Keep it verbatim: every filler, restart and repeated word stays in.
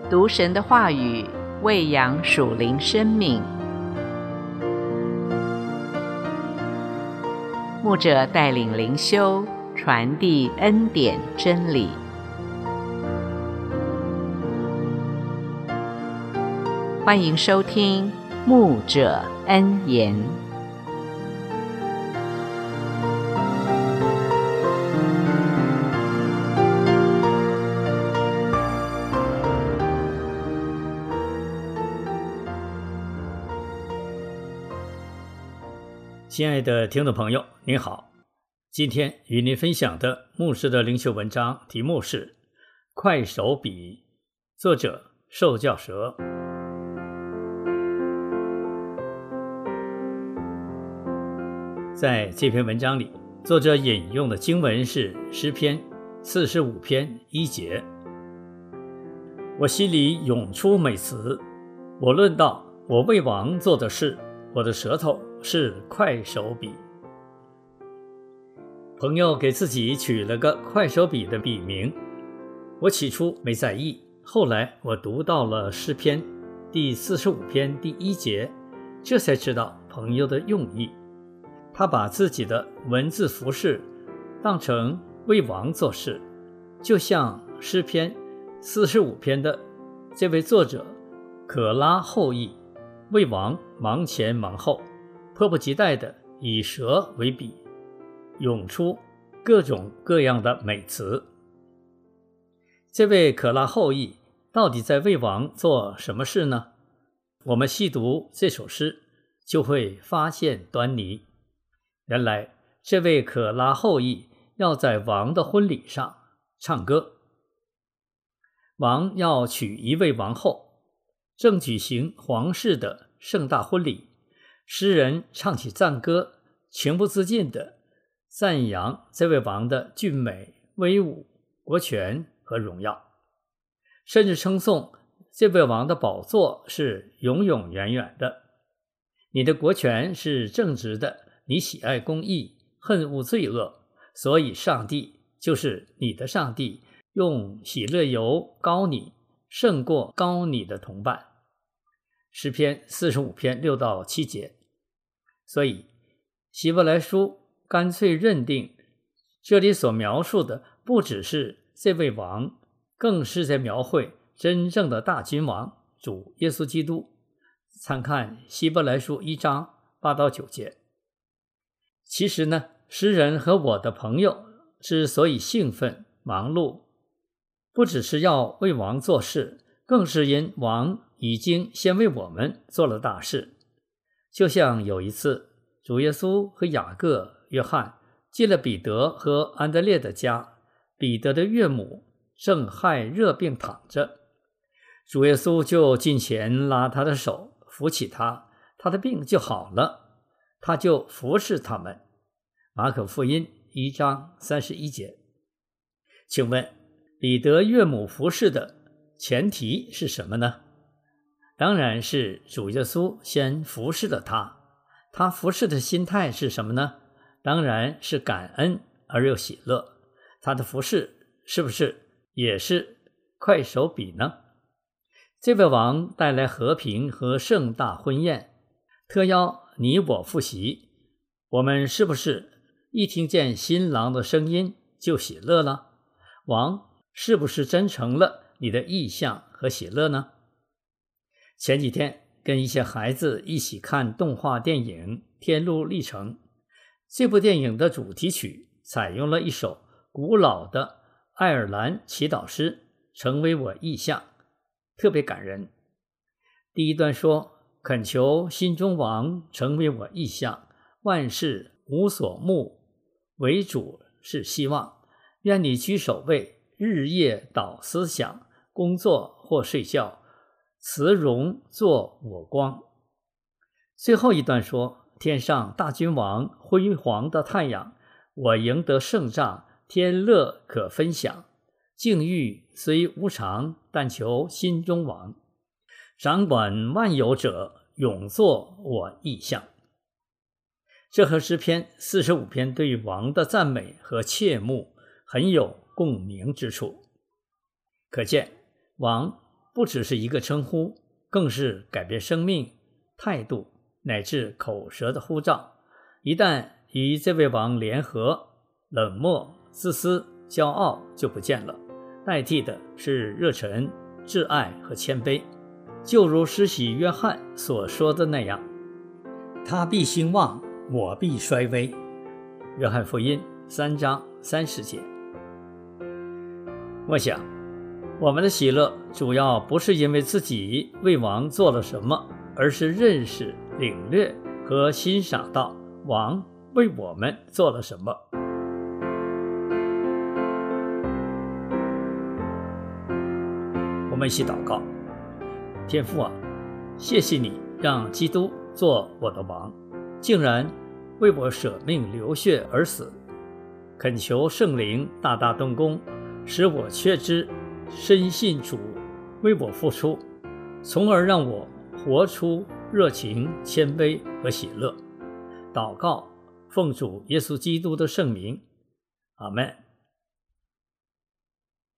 读神的话语，喂养属灵生命。牧者带领灵修，传递恩典真理。欢迎收听牧者恩言。 亲爱的听众朋友，您好，今天与您分享的牧师的灵修文章题目是《快手笔》，作者受教蛇。在这篇文章里，作者引用的经文是诗篇四十五篇一节。我心里涌出美词，我论到我为王做的事，我的舌头是快手笔。朋友给自己取了个快手笔的笔名，我起初没在意，后来我读到了诗篇第四十五篇第一节，这才知道朋友的用意。他把自己的文字服饰当成为王做事，就像诗篇四十五篇的这位作者可拉后裔为王忙前忙后，迫不及待地以舌为笔，涌出各种各样的美词。这位可拉后裔到底在为王做什么事呢？我们细读这首诗就会发现端倪。原来这位可拉后裔要在王的婚礼上唱歌，王要娶一位王后，正举行皇室的盛大婚礼，诗人唱起赞歌，情不自禁地赞扬这位王的俊美、威武、国权和荣耀，甚至称颂这位王的宝座是永永远远的。你的国权是正直的，你喜爱公义，恨恶罪恶，所以上帝就是你的上帝，用喜乐油膏你，胜过膏你的同伴。诗篇四十五篇六到七节。所以希伯来书干脆认定，这里所描述的不只是这位王，更是在描绘真正的大君王主耶稣基督。参看希伯来书一章八到九节。其实呢，诗人和我的朋友之所以兴奋忙碌，不只是要为王做事，更是因王已经先为我们做了大事。就像有一次主耶稣和雅各、约翰进了彼得和安德烈的家，彼得的岳母正害热病躺着，主耶稣就近前拉他的手，扶起他，他的病就好了，他就服侍他们。马可福音一章三十一节。请问彼得岳母服侍的前提是什么呢？当然是主耶稣先服侍了他。他服侍的心态是什么呢？当然是感恩而又喜乐。他的服侍是不是也是快手笔呢？这位王带来和平和盛大婚宴，特邀你我复习，我们是不是一听见新郎的声音就喜乐了？王是不是真成了你的意象和喜乐呢？前几天跟一些孩子一起看动画电影《天路历程》，这部电影的主题曲采用了一首古老的爱尔兰祈祷诗，成为我意象，特别感人。第一段说，恳求心中王成为我意象，万事无所慕，为主是希望，愿你居首位，日夜导思想，工作或睡觉，慈容作我光。最后一段说，天上大君王，辉煌的太阳，我赢得胜仗，天乐可分享，境遇虽无常，但求心中王，掌管万有者，永作我意象。这和诗篇四十五篇对王的赞美和切慕很有共鸣之处。可见王不只是一个称呼，更是改变生命态度乃至口舌的呼召。一旦与这位王联合，冷漠、自私、骄傲就不见了，代替的是热忱、挚爱和谦卑。就如施洗约翰所说的那样，他必兴旺，我必衰微。约翰福音三章三十节。我想，我们的喜乐主要不是因为自己为王做了什么，而是认识、领略和欣赏到王为我们做了什么。我们一起祷告。天父啊，谢谢你让基督做我的王，竟然为我舍命流血而死。恳求圣灵大大动工，使我确知深信主为我付出，从而让我活出热情、谦卑和喜乐。祷告奉主耶稣基督的圣名，阿们。